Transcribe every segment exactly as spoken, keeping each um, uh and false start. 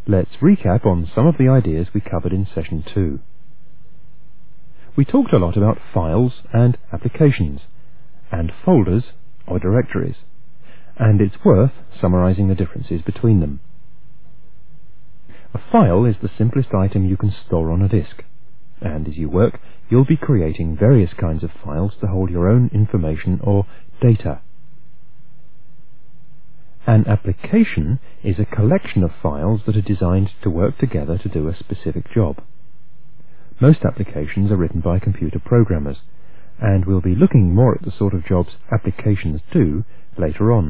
Let's recap on some of the ideas we covered in session two. We talked a lot about files and applications, and folders or directories, and it's worth summarizing the differences between them. A file is the simplest item you can store on a disk, and as you work, you'll be creating various kinds of files to hold your own information or data. An application is a collection of files that are designed to work together to do a specific job. Most applications are written by computer programmers, and we'll be looking more at the sort of jobs applications do later on.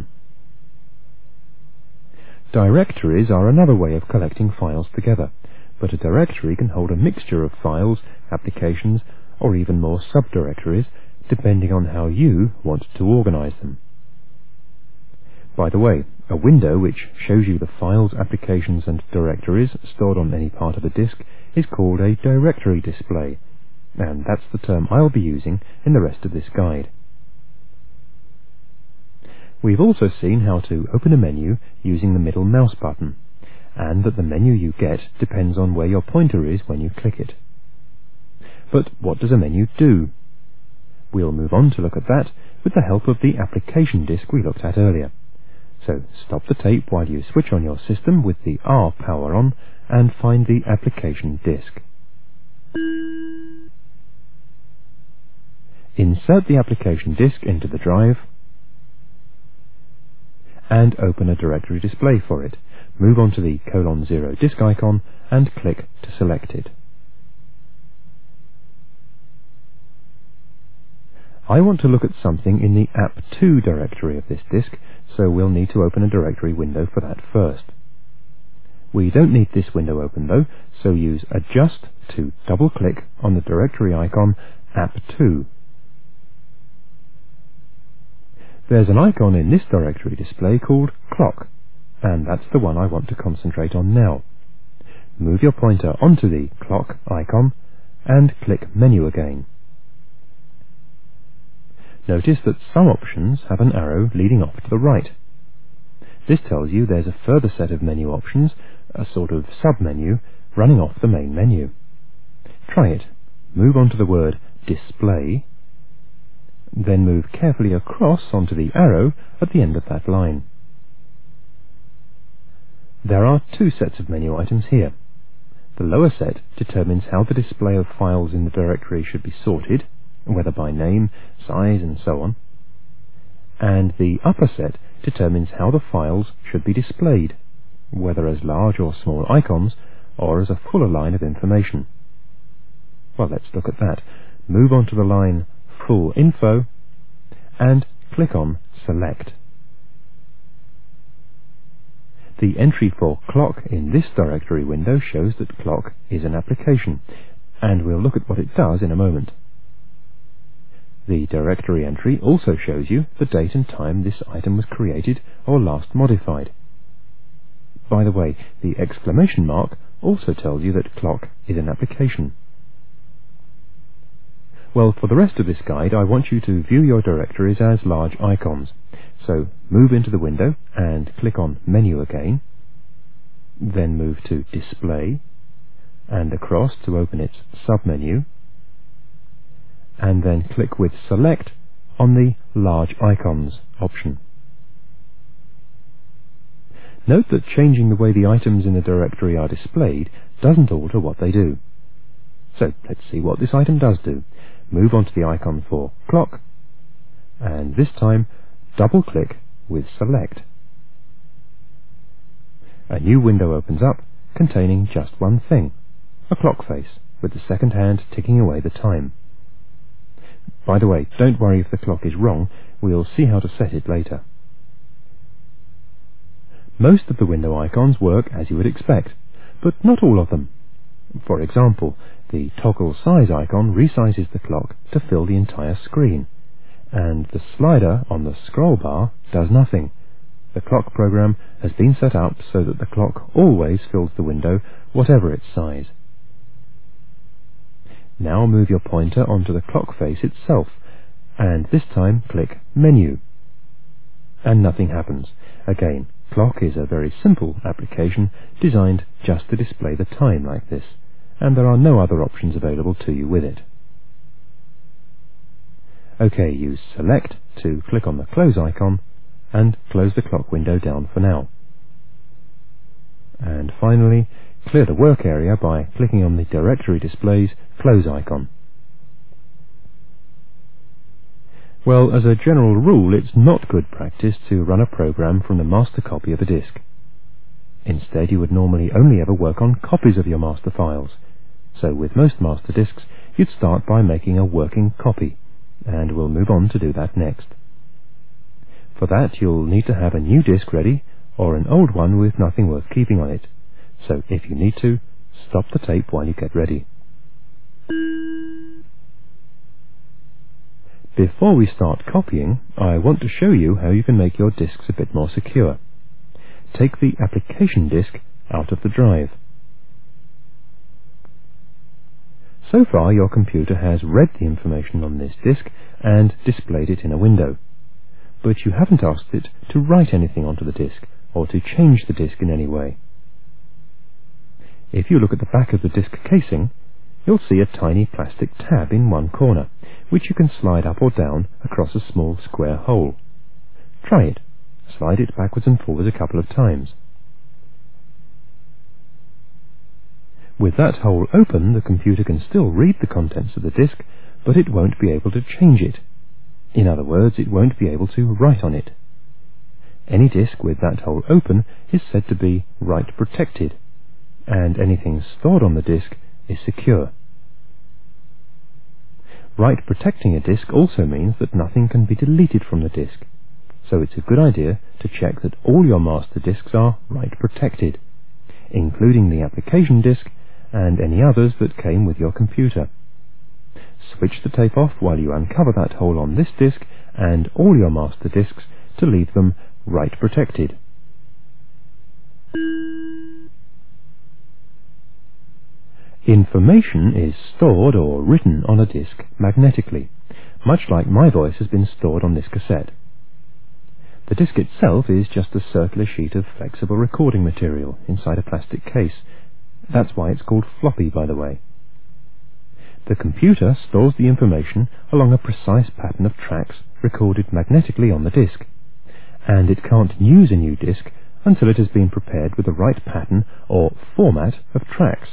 Directories are another way of collecting files together, but a directory can hold a mixture of files, applications, or even more subdirectories, depending on how you want to organize them. By the way, a window which shows you the files, applications, and directories stored on any part of a disk is called a directory display, and that's the term I'll be using in the rest of this guide. We've also seen how to open a menu using the middle mouse button, and that the menu you get depends on where your pointer is when you click it. But what does a menu do? We'll move on to look at that with the help of the application disk we looked at earlier. So stop the tape while you switch on your system with the R power on and find the application disk. Insert the application disk into the drive and open a directory display for it. Move on to the colon zero disk icon and click to select it. I want to look at something in the app two directory of this disk, so we'll need to open a directory window for that first. We don't need this window open though, so use Adjust to double-click on the directory icon app two. There's an icon in this directory display called Clock, and that's the one I want to concentrate on now. Move your pointer onto the clock icon and click Menu again. Notice that some options have an arrow leading off to the right. This tells you there's a further set of menu options, a sort of sub-menu, running off the main menu. Try it. Move on to the word Display, then move carefully across onto the arrow at the end of that line. There are two sets of menu items here. The lower set determines how the display of files in the directory should be sorted, whether by name, size, and so on. And the upper set determines how the files should be displayed, whether as large or small icons, or as a fuller line of information. Well, let's look at that. Move on to the line Full Info, and click on Select. The entry for Clock in this directory window shows that Clock is an application, and we'll look at what it does in a moment. The directory entry also shows you the date and time this item was created or last modified. By the way, the exclamation mark also tells you that Clock is an application. Well, for the rest of this guide, I want you to view your directories as large icons. So move into the window and click on Menu again, then move to Display, and across to open its submenu, and then click with Select on the Large Icons option. Note that changing the way the items in the directory are displayed doesn't alter what they do. So let's see what this item does do. Move on to the icon for Clock, and this time double-click with Select. A new window opens up containing just one thing, a clock face, with the second hand ticking away the time. By the way, don't worry if the clock is wrong, we'll see how to set it later. Most of the window icons work as you would expect, but not all of them. For example, the toggle size icon resizes the clock to fill the entire screen, and the slider on the scroll bar does nothing. The clock program has been set up so that the clock always fills the window, whatever its size. Now move your pointer onto the clock face itself, and this time click Menu. And nothing happens. Again, Clock is a very simple application designed just to display the time like this, and there are no other options available to you with it. OK, use Select to click on the Close icon and close the clock window down for now. And finally, clear the work area by clicking on the Directory Display's Close icon. Well, as a general rule, it's not good practice to run a program from the master copy of a disk. Instead, you would normally only ever work on copies of your master files. So with most master disks, you'd start by making a working copy, and we'll move on to do that next. For that, you'll need to have a new disk ready, or an old one with nothing worth keeping on it. So if you need to, stop the tape while you get ready. Before we start copying, I want to show you how you can make your disks a bit more secure. Take the application disk out of the drive. So far, your computer has read the information on this disk and displayed it in a window. But you haven't asked it to write anything onto the disk, or to change the disk in any way. If you look at the back of the disk casing, you'll see a tiny plastic tab in one corner, which you can slide up or down across a small square hole. Try it. Slide it backwards and forwards a couple of times. With that hole open, the computer can still read the contents of the disk, but it won't be able to change it. In other words, it won't be able to write on it. Any disk with that hole open is said to be write protected, and anything stored on the disk is secure. Write protecting a disk also means that nothing can be deleted from the disk, so it's a good idea to check that all your master disks are write protected, including the application disk and any others that came with your computer. Switch the tape off while you uncover that hole on this disk and all your master disks to leave them write protected. Information is stored or written on a disk magnetically, much like my voice has been stored on this cassette. The disk itself is just a circular sheet of flexible recording material inside a plastic case. That's why it's called floppy, by the way. The computer stores the information along a precise pattern of tracks recorded magnetically on the disk, and it can't use a new disk until it has been prepared with the right pattern or format of tracks.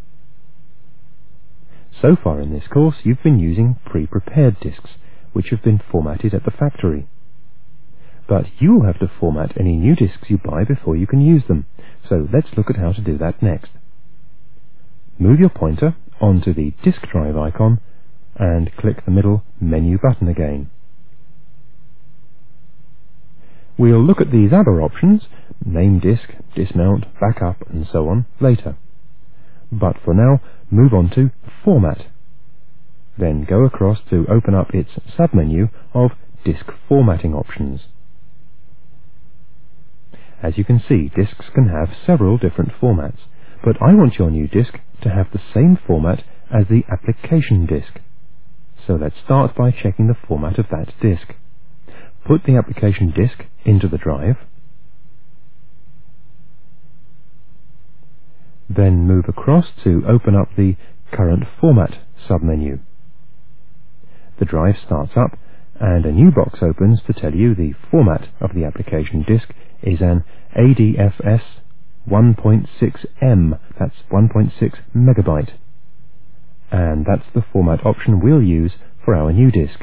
So far in this course, you've been using pre-prepared disks, which have been formatted at the factory. But you'll have to format any new disks you buy before you can use them, so let's look at how to do that next. Move your pointer onto the disk drive icon and click the middle menu button again. We'll look at these other options, name disk, dismount, backup, and so on, later. But for now, move on to Format. Then go across to open up its submenu of Disk Formatting options. As you can see, disks can have several different formats, but I want your new disk to have the same format as the application disk. So let's start by checking the format of that disk. Put the application disk into the drive, then move across to open up the Current Format submenu. The drive starts up, and a new box opens to tell you the format of the application disk is an A D F S one point six M, that's one point six megabyte. And that's the format option we'll use for our new disk.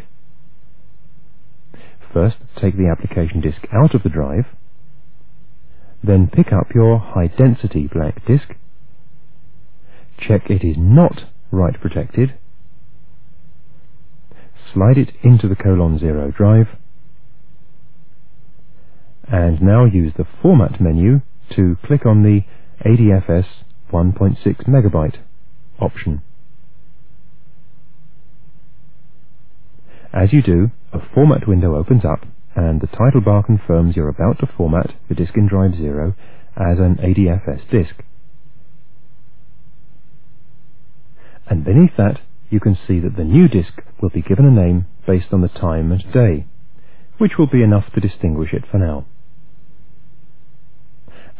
First, take the application disk out of the drive, then pick up your high-density black disk, check it is not write protected, slide it into the colon zero drive, and now use the Format menu to click on the A D F S one point six megabyte option. As you do, a format window opens up, and the title bar confirms you're about to format the disk in drive zero as an A D F S disk. And beneath that, you can see that the new disk will be given a name based on the time and day, which will be enough to distinguish it for now.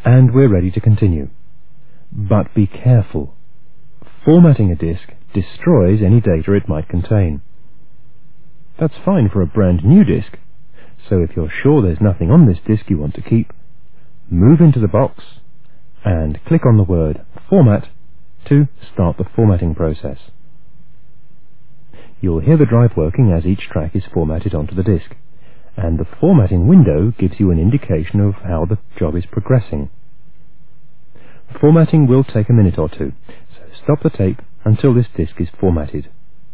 And we're ready to continue. But be careful. Formatting a disk destroys any data it might contain. That's fine for a brand new disk, so if you're sure there's nothing on this disk you want to keep, move into the box and click on the word Format to start the formatting process. You'll hear the drive working as each track is formatted onto the disk, and the formatting window gives you an indication of how the job is progressing. Formatting will take a minute or two, so stop the tape until this disk is formatted.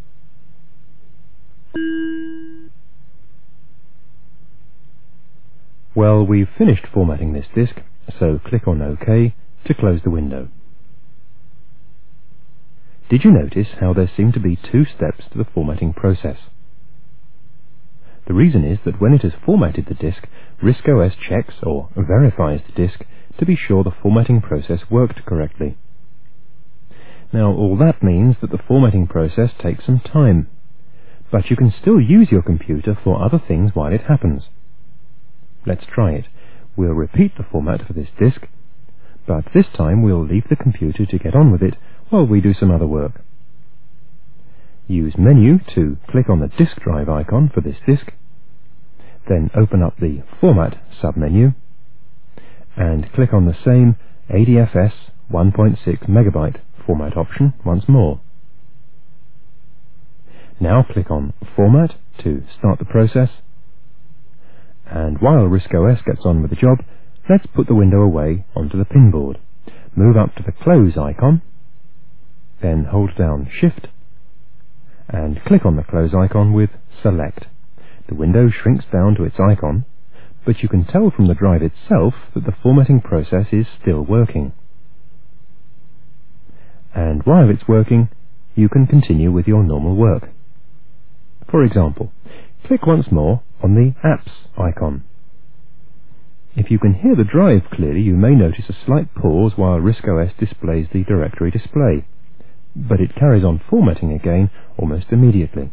Well, we've finished formatting this disk, so click on OK to close the window. Did you notice how there seem to be two steps to the formatting process? The reason is that when it has formatted the disk, RISC-O S checks or verifies the disk to be sure the formatting process worked correctly. Now, all that means that the formatting process takes some time, but you can still use your computer for other things while it happens. Let's try it. We'll repeat the format for this disk, but this time we'll leave the computer to get on with it while we do some other work. Use Menu to click on the disk drive icon for this disk, then open up the Format submenu, and click on the same A D F S one point six megabyte format option once more. Now click on Format to start the process, and while RISC-O S gets on with the job, let's put the window away onto the pinboard. Move up to the Close icon, then hold down Shift, and click on the Close icon with Select. The window shrinks down to its icon, but you can tell from the drive itself that the formatting process is still working. And while it's working, you can continue with your normal work. For example, click once more on the Apps icon. If you can hear the drive clearly, you may notice a slight pause while RISC-O S displays the directory display, but it carries on formatting again almost immediately.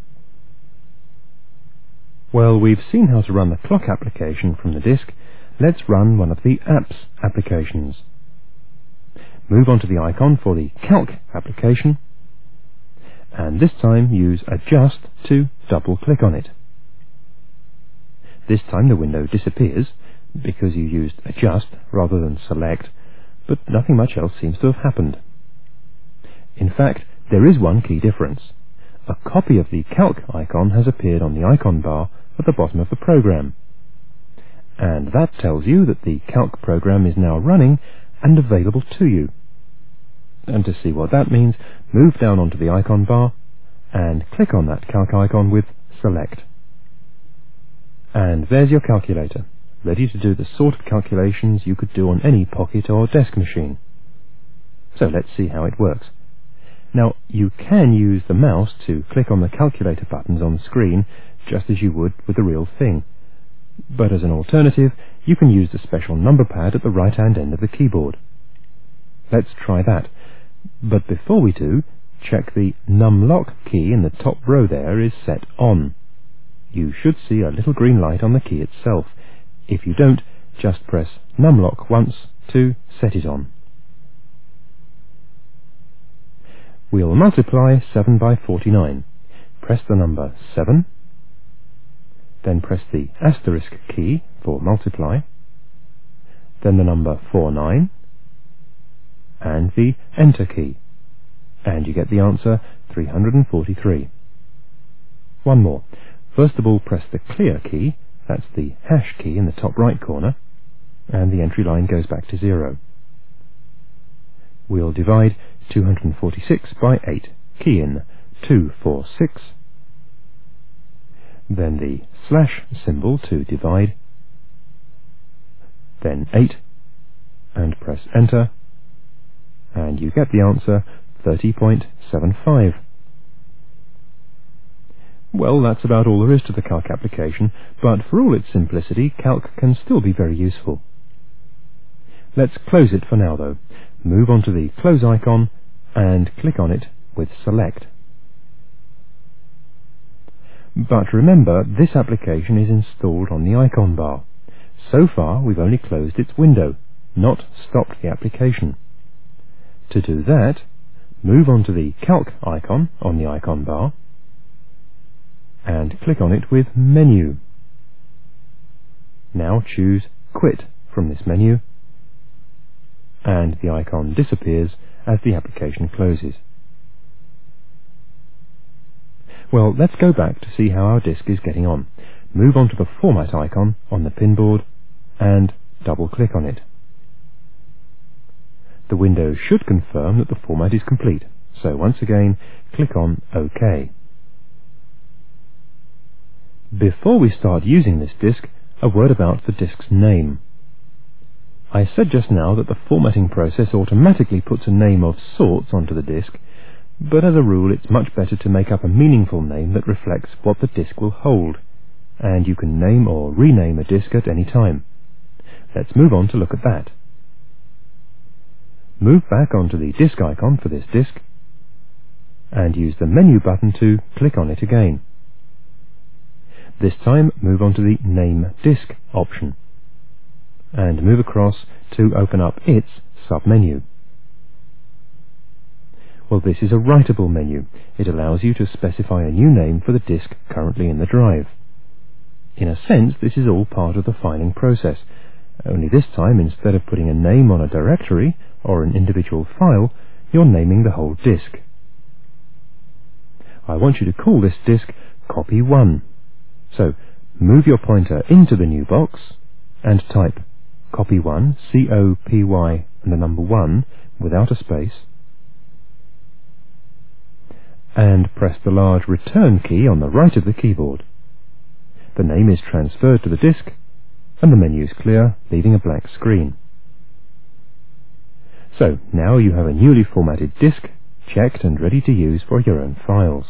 Well, we've seen how to run the clock application from the disk. Let's run one of the Apps applications. Move on to the icon for the Calc application, and this time use Adjust to double-click on it. This time the window disappears because you used Adjust rather than Select, but nothing much else seems to have happened. In fact, there is one key difference. A copy of the Calc icon has appeared on the icon bar at the bottom of the program, and that tells you that the Calc program is now running and available to you. And to see what that means, move down onto the icon bar and click on that Calc icon with Select. And there's your calculator, ready to do the sort of calculations you could do on any pocket or desk machine. So let's see how it works. Now, you can use the mouse to click on the calculator buttons on the screen just as you would with the real thing. But as an alternative, you can use the special number pad at the right-hand end of the keyboard. Let's try that. But before we do, check the numlock key in the top row there is set on. You should see a little green light on the key itself. If you don't, just press numlock once to set it on. We'll multiply seven by forty-nine. Press the number seven, then press the asterisk key for multiply, then the number forty-nine, and the Enter key, and you get the answer three hundred forty-three. One more. First of all, press the Clear key, that's the hash key in the top right corner, and the entry line goes back to zero. We'll divide two hundred forty-six by eight. Key in two forty-six, then the slash symbol to divide, then eight, and press Enter, and you get the answer thirty point seven five. Well, that's about all there is to the Calc application, but for all its simplicity, Calc can still be very useful. Let's close it for now, though. Move on to the Close icon and click on it with Select. But remember, this application is installed on the icon bar. So far, we've only closed its window. not stopped the application. To do that, move on to the Calc icon on the icon bar and click on it with Menu. Now choose Quit from this menu, and the icon disappears as the application closes. Well, let's go back to see how our disk is getting on. Move on to the Format icon on the pinboard and double-click on it. The window should confirm that the format is complete, so once again, click on OK. Before we start using this disk, a word about the disk's name. I said just now that the formatting process automatically puts a name of sorts onto the disk, but as a rule it's much better to make up a meaningful name that reflects what the disk will hold, and you can name or rename a disk at any time. Let's move on to look at that. Move back onto the disk icon for this disk, and use the menu button to click on it again. This time move on to the Name Disk option, and move across to open up its submenu. Well, this is a writable menu. It allows you to specify a new name for the disk currently in the drive. In a sense, this is all part of the filing process, only this time, instead of putting a name on a directory or an individual file, you're naming the whole disk. I want you to call this disk Copy one. So, move your pointer into the new box and type Copy one, C O P Y and the number one without a space, and press the large Return key on the right of the keyboard. The name is transferred to the disk, and the menu is clear, leaving a blank screen. So, now you have a newly formatted disk, checked and ready to use for your own files.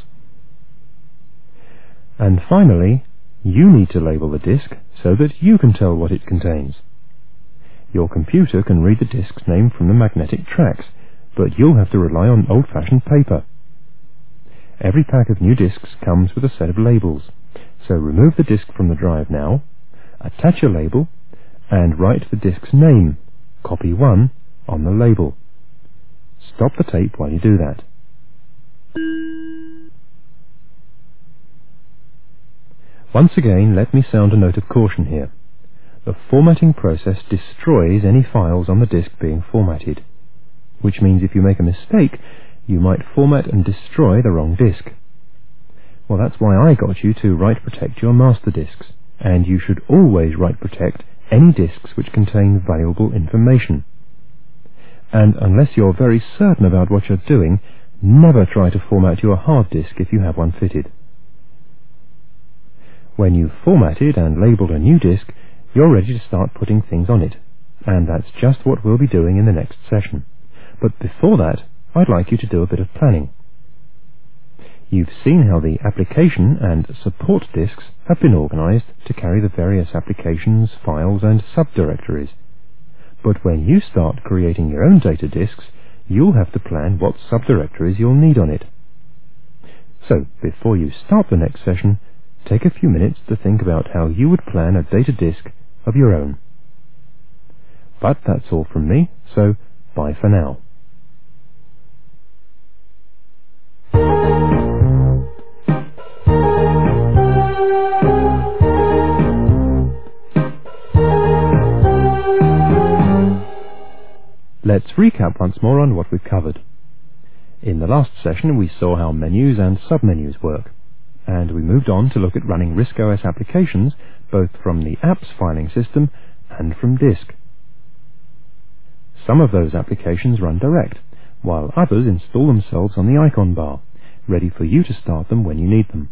And finally, you need to label the disk so that you can tell what it contains. Your computer can read the disk's name from the magnetic tracks, but you'll have to rely on old-fashioned paper. Every pack of new disks comes with a set of labels, so remove the disk from the drive now, attach a label, and write the disk's name, Copy one, on the label. Stop the tape while you do that. Once again, let me sound a note of caution here. The formatting process destroys any files on the disk being formatted, which means if you make a mistake, you might format and destroy the wrong disk. Well, that's why I got you to write protect your master disks, and you should always write protect any disks which contain valuable information. And unless you're very certain about what you're doing, never try to format your hard disk if you have one fitted. When you've formatted and labelled a new disk, you're ready to start putting things on it, and that's just what we'll be doing in the next session. But before that, I'd like you to do a bit of planning. You've seen how the application and support disks have been organized to carry the various applications, files and subdirectories. But when you start creating your own data disks, you'll have to plan what subdirectories you'll need on it. So, before you start the next session, take a few minutes to think about how you would plan a data disk of your own. But that's all from me, so bye for now. Let's recap once more on what we've covered. In the last session we saw how menus and submenus work, and we moved on to look at running RISC-O S applications both from the apps filing system and from disk. Some of those applications run direct, while others install themselves on the icon bar, ready for you to start them when you need them.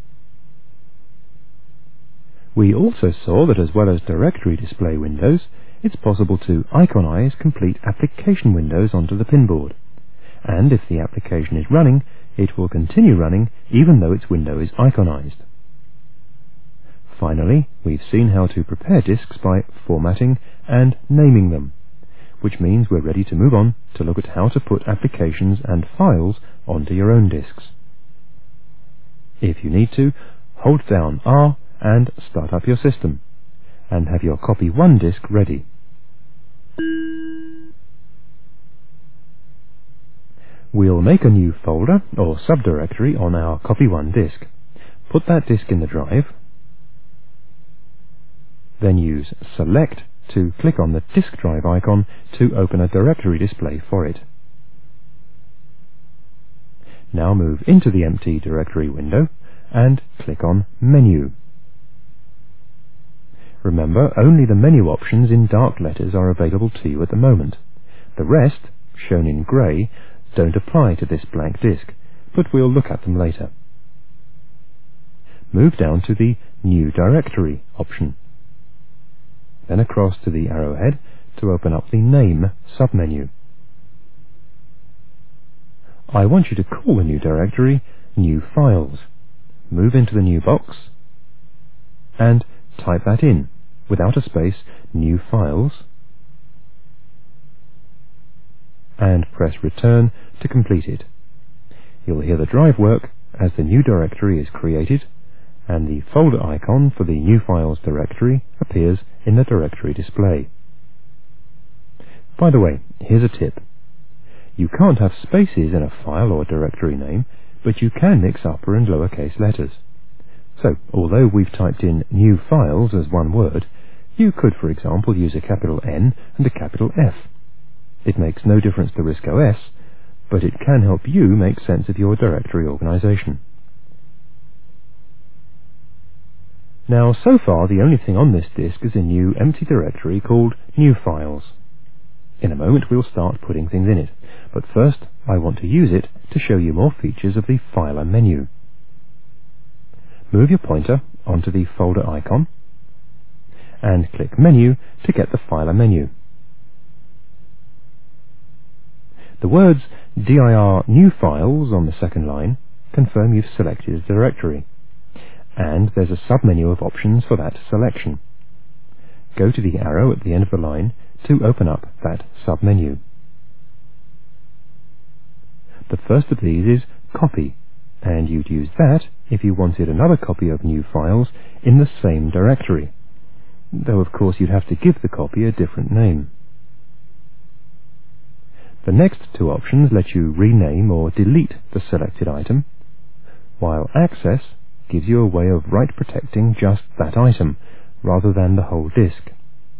We also saw that as well as directory display windows, it's possible to iconize complete application windows onto the pinboard, and if the application is running, it will continue running even though its window is iconized. Finally, we've seen how to prepare disks by formatting and naming them, which means we're ready to move on to look at how to put applications and files onto your own disks. If you need to, hold down R and start up your system, and have your Copy one disk ready. We'll make a new folder or subdirectory on our copy one disk. Put that disk in the drive, then use Select to click on the disk drive icon to open a directory display for it. Now move into the empty directory window and click on Menu. Remember, only the menu options in dark letters are available to you at the moment. The rest, shown in grey, don't apply to this blank disk, but we'll look at them later. Move down to the New Directory option, then across to the arrowhead to open up the Name submenu. I want you to call the new directory New Files. Move into the new box and type that in, without a space, New Files, and press Return to complete it. You'll hear the drive work as the new directory is created, and the folder icon for the New Files directory appears in the directory display. By the way, here's a tip. You can't have spaces in a file or directory name, but you can mix upper and lowercase letters. So, although we've typed in New Files as one word, you could, for example, use a capital N and a capital F. It makes no difference to RISC-O S, but it can help you make sense of your directory organization. Now, so far, the only thing on this disk is a new empty directory called New Files. In a moment, we'll start putting things in it, but first, I want to use it to show you more features of the Filer menu. Move your pointer onto the folder icon and click Menu to get the Filer menu. The words dir New Files on the second line confirm you've selected a directory, and there's a submenu of options for that selection. Go to the arrow at the end of the line to open up that submenu. The first of these is Copy, and you'd use that if you wanted another copy of New Files in the same directory, though of course you'd have to give the copy a different name. The next two options let you rename or delete the selected item, while Access gives you a way of write protecting just that item, rather than the whole disk.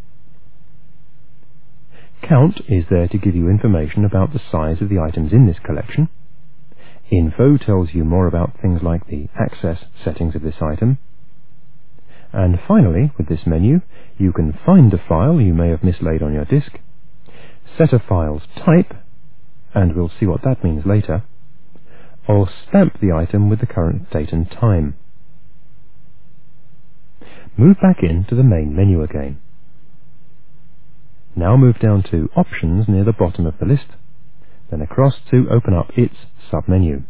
Count is there to give you information about the size of the items in this collection. Info tells you more about things like the access settings of this item. And finally, with this menu, you can find a file you may have mislaid on your disk, set a file's type, and we'll see what that means later, or stamp the item with the current date and time. Move back into the main menu again. Now move down to Options near the bottom of the list, then across to open up its submenu.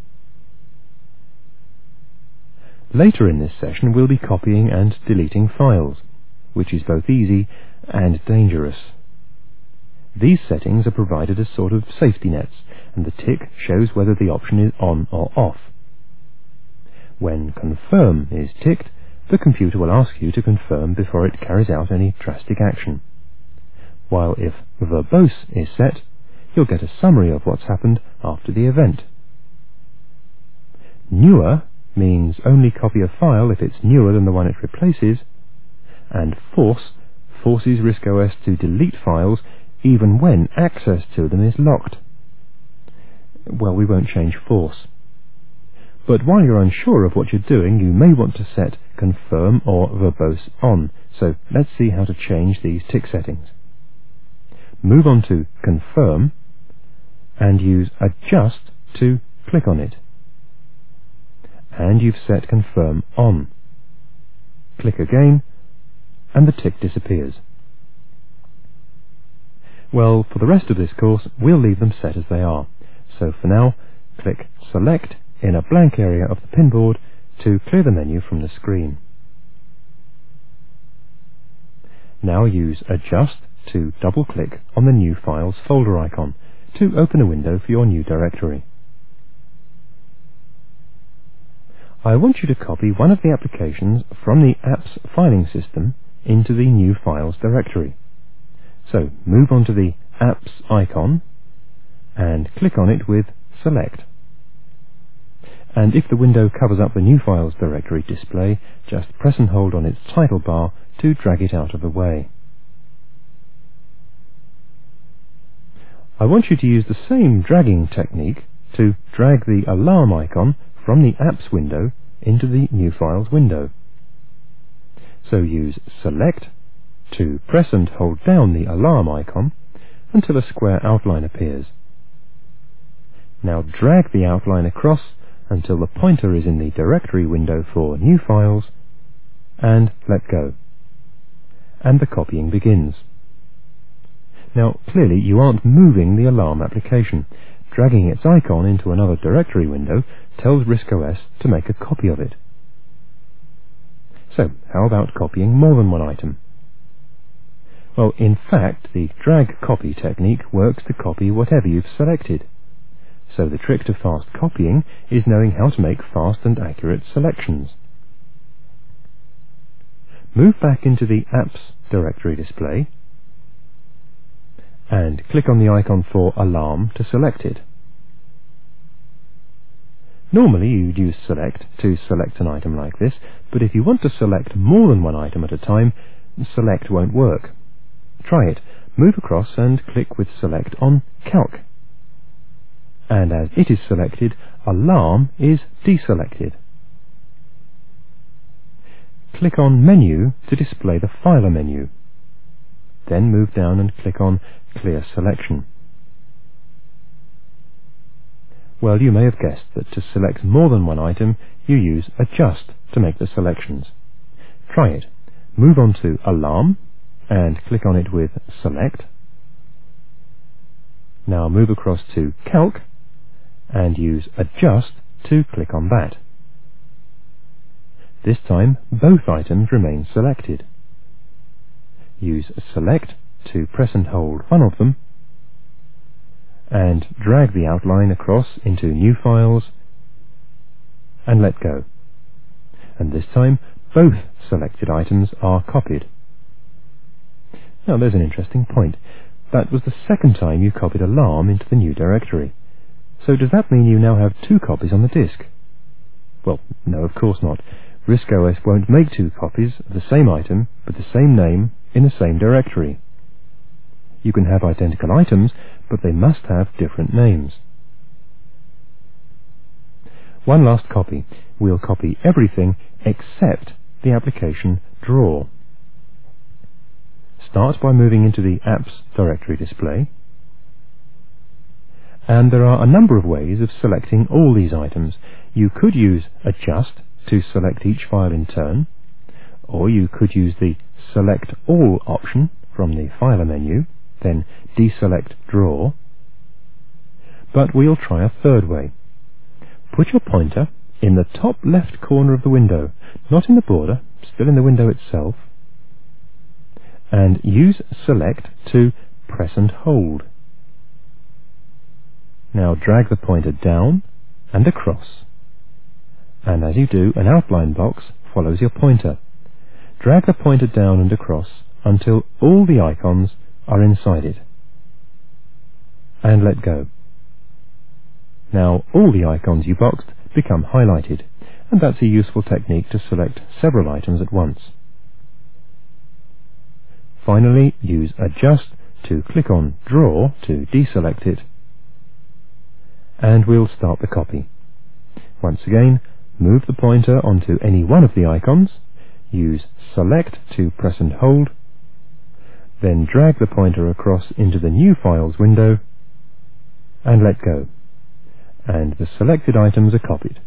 Later in this session we'll be copying and deleting files, which is both easy and dangerous. These settings are provided as sort of safety nets, and the tick shows whether the option is on or off. When Confirm is ticked, the computer will ask you to confirm before it carries out any drastic action, while if Verbose is set, you'll get a summary of what's happened after the event. Newer means only copy a file if it's newer than the one it replaces, and Force forces RISC-O S to delete files even when access to them is locked. Well, we won't change Force. But while you're unsure of what you're doing, you may want to set Confirm or Verbose on, so let's see how to change these tick settings. Move on to Confirm and use Adjust to click on it. And you've set Confirm on. Click again and the tick disappears. Well, for the rest of this course we'll leave them set as they are, so for now click Select in a blank area of the pinboard to clear the menu from the screen. Now use Adjust to double-click on the New Files folder icon to open a window for your new directory. I want you to copy one of the applications from the Apps filing system into the New Files directory. So move on to the Apps icon and click on it with Select. And if the window covers up the New Files directory display, just press and hold on its title bar to drag it out of the way. I want you to use the same dragging technique to drag the alarm icon from the Apps window into the New Files window. So use Select to press and hold down the alarm icon until a square outline appears. Now drag the outline across until the pointer is in the directory window for New Files, and let go. And the copying begins. Now clearly you aren't moving the alarm application. Dragging its icon into another directory window tells RISC-O S to make a copy of it. So how about copying more than one item? Well, in fact, the drag copy technique works to copy whatever you've selected. So the trick to fast copying is knowing how to make fast and accurate selections. Move back into the Apps directory display and click on the icon for Alarm to select it. Normally you'd use Select to select an item like this, but if you want to select more than one item at a time, Select won't work. Try it. Move across and click with Select on Calc. And as it is selected, Alarm is deselected. Click on Menu to display the Filer menu. Then move down and click on Clear Selection. Well, you may have guessed that to select more than one item, you use Adjust to make the selections. Try it. Move on to Alarm and click on it with Select. Now move across to Calc and use Adjust to click on that. This time both items remain selected. Use Select to press and hold one of them and drag the outline across into New Files and let go. And this time both selected items are copied. Now there's an interesting point. That was the second time you copied Alarm into the new directory. So does that mean you now have two copies on the disk? Well, no, of course not. RISC-O S won't make two copies of the same item with the same name in the same directory. You can have identical items, but they must have different names. One last copy. We'll copy everything except the application Draw. Start by moving into the Apps directory display. And there are a number of ways of selecting all these items. You could use Adjust to select each file in turn, or you could use the Select All option from the Filer menu, then deselect Draw. But we'll try a third way. Put your pointer in the top left corner of the window, not in the border, still in the window itself, and use Select to press and hold. Now drag the pointer down and across, and as you do, an outline box follows your pointer. Drag the pointer down and across until all the icons are inside it, and let go. Now all the icons you boxed become highlighted, and that's a useful technique to select several items at once. Finally, use Adjust to click on Draw to deselect it, and we'll start the copy. Once again, move the pointer onto any one of the icons, use Select to press and hold, then drag the pointer across into the New Files window, and let go. And the selected items are copied.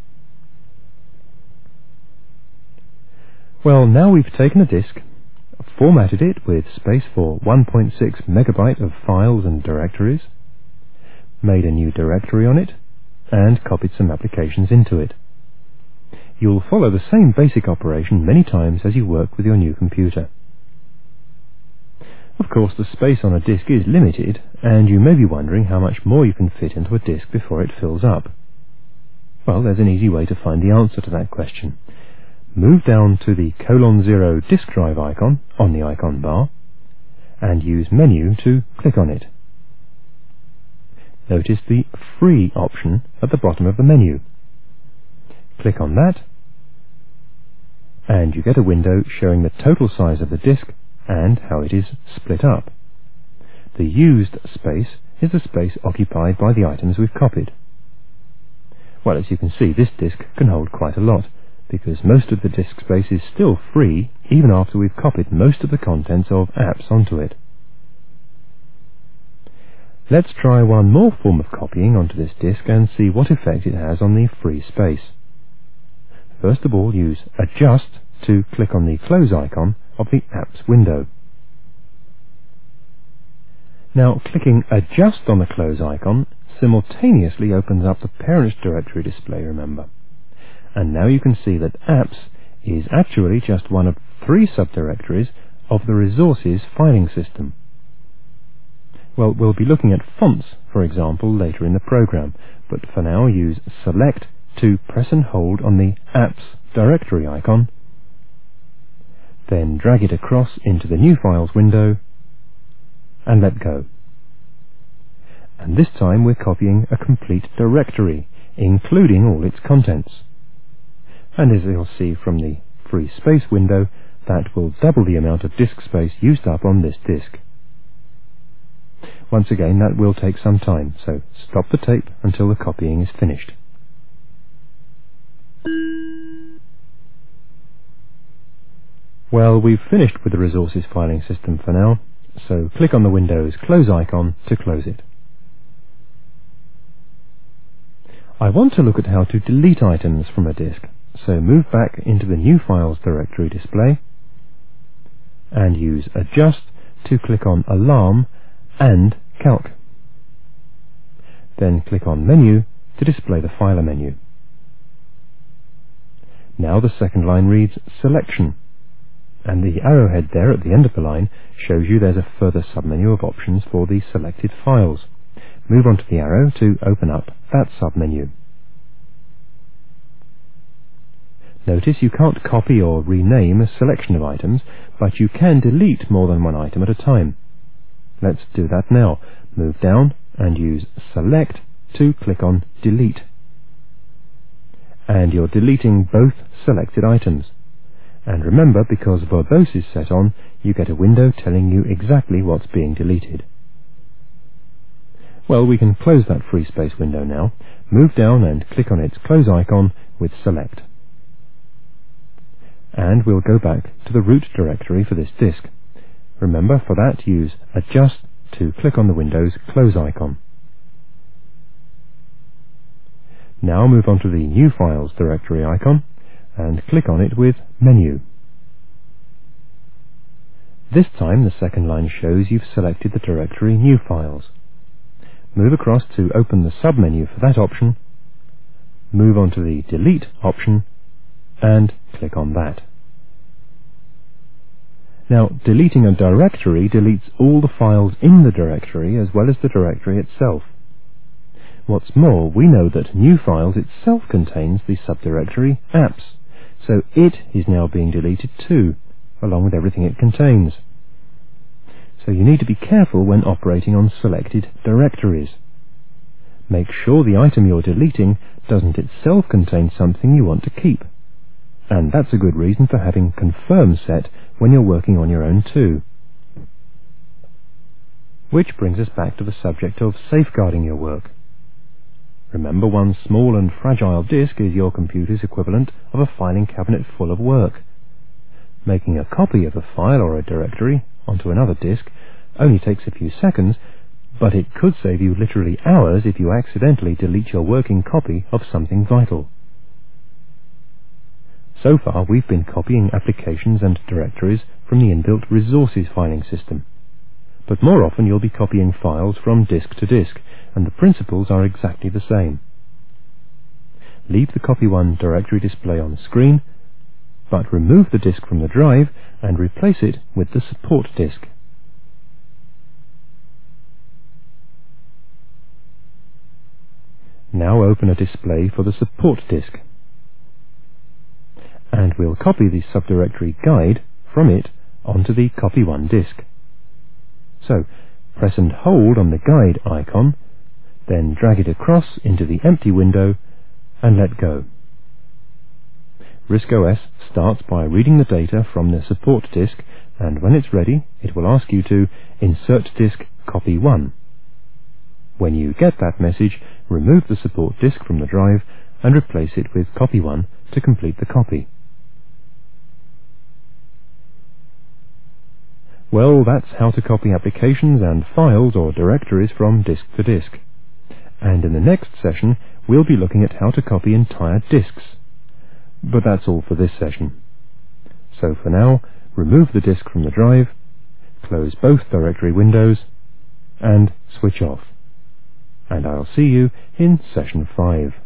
Well, now we've taken a disk, formatted it with space for one point six megabyte of files and directories, made a new directory on it, and copied some applications into it. You'll follow the same basic operation many times as you work with your new computer. Of course, the space on a disk is limited, and you may be wondering how much more you can fit into a disk before it fills up. Well, there's an easy way to find the answer to that question. Move down to the colon zero disk drive icon on the icon bar, and use Menu to click on it. notice the Free option at the bottom of the menu. Click on that, and you get a window showing the total size of the disk and how it is split up. The used space is the space occupied by the items we've copied. Well, as you can see, this disk can hold quite a lot, because most of the disk space is still free even after we've copied most of the contents of apps onto it. Let's try one more form of copying onto this disk and see what effect it has on the free space. First of all, use Adjust to click on the close icon of the apps window. Now, clicking Adjust on the close icon simultaneously opens up the parent directory display, remember. And now you can see that apps is actually just one of three subdirectories of the resources filing system. Well, we'll be looking at fonts, for example, later in the program, but for now use Select to press and hold on the apps directory icon, then drag it across into the New Files window, and let go. And this time we're copying a complete directory, including all its contents. And as you'll see from the Free Space window, that will double the amount of disk space used up on this disk. Once again, that will take some time, so stop the tape until the copying is finished. Well, we've finished with the resources filing system for now, so click on the Windows Close icon to close it. I want to look at how to delete items from a disk, so move back into the New Files directory display and use Adjust to click on Alarm and Calc. Then click on Menu to display the Filer menu. Now the second line reads Selection, and the arrowhead there at the end of the line shows you there's a further submenu of options for the selected files. Move on to the arrow to open up that submenu. Notice you can't copy or rename a selection of items, but you can delete more than one item at a time. Let's do that now. Move down and use Select to click on Delete. And you're deleting both selected items. And remember, because verbose is set on, you get a window telling you exactly what's being deleted. Well, we can close that free space window now. Move down and click on its close icon with Select. And we'll go back to the root directory for this disk. Remember, for that use Adjust to click on the Windows Close icon. Now move on to the New Files directory icon and click on it with Menu. This time the second line shows you've selected the directory New Files. Move across to open the submenu for that option, move on to the Delete option, and click on that. Now, deleting a directory deletes all the files in the directory as well as the directory itself. What's more, we know that New Files itself contains the subdirectory Apps, so it is now being deleted too, along with everything it contains. So you need to be careful when operating on selected directories. Make sure the item you're deleting doesn't itself contain something you want to keep. And that's a good reason for having Confirm set when you're working on your own too. Which brings us back to the subject of safeguarding your work. Remember, one small and fragile disk is your computer's equivalent of a filing cabinet full of work. Making a copy of a file or a directory onto another disk only takes a few seconds, but it could save you literally hours if you accidentally delete your working copy of something vital. So far, we've been copying applications and directories from the inbuilt resources filing system. But more often you'll be copying files from disk to disk, and the principles are exactly the same. Leave the Copy one directory display on the screen, but remove the disk from the drive and replace it with the support disk. Now open a display for the support disk, and we'll copy the subdirectory Guide from it onto the Copy one disk. So, press and hold on the Guide icon, Then drag it across into the empty window and let go. RISC-O S starts by reading the data from the support disk, and when it's ready, it will ask you to insert disk copy one. When you get that message, remove the support disk from the drive and replace it with copy one to complete the copy. Well, that's how to copy applications and files or directories from disk to disk. And in the next session, we'll be looking at how to copy entire disks. But that's all for this session. So for now, remove the disk from the drive, close both directory windows, and switch off. And I'll see you in session five.